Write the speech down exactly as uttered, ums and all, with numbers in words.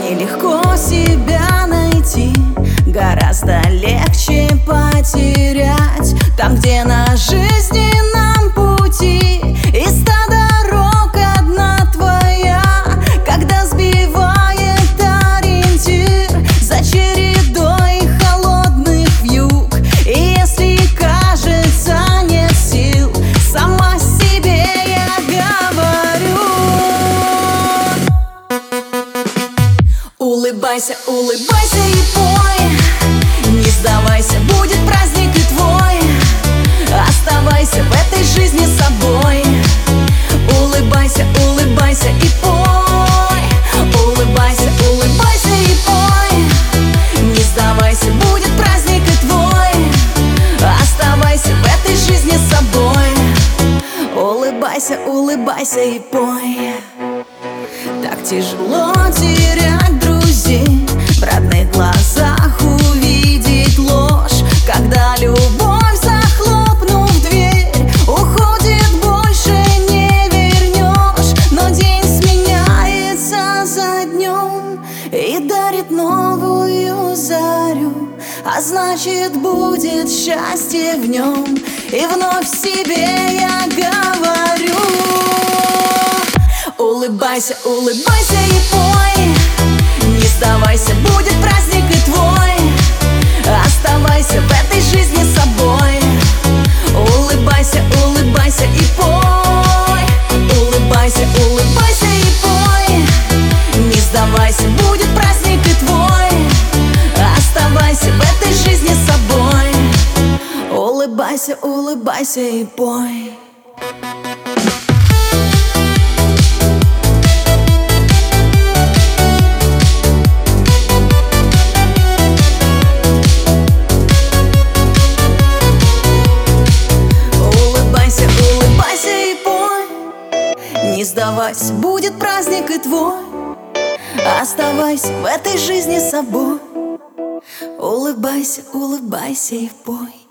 Нелегко себя найти, гораздо легче потерять. Там, где на жизненном пути и ста дорог одна твоя, когда сбивает ориентир за чередой холодных вьюг. И если кажется нет сил, сама себе я говорю: улыбайся, улыбайся и пой, не сдавайся, будет праздник и твой. Оставайся в этой жизни собой. Улыбайся, улыбайся и пой. Улыбайся, улыбайся и пой, не сдавайся, будет праздник и твой. Оставайся в этой жизни собой. Улыбайся, улыбайся и пой. Так тяжело терять друзей, в родных глазах увидеть ложь, когда любовь, захлопнув дверь, уходит, больше не вернешь. Но день сменяется за днем и дарит новую зарю, а значит, будет счастье в нем. И вновь себе я говорю: улыбайся, улыбайся и пой, не сдавайся, будет праздник и твой. Оставайся в этой жизни собой. Улыбайся, улыбайся и пой. Улыбайся, улыбайся и пой, не сдавайся, будет праздник и твой. Оставайся в этой жизни собой. Улыбайся, улыбайся и пой. Не сдавайся, будет праздник и твой. Оставайся в этой жизни собой. Улыбайся, улыбайся и пой.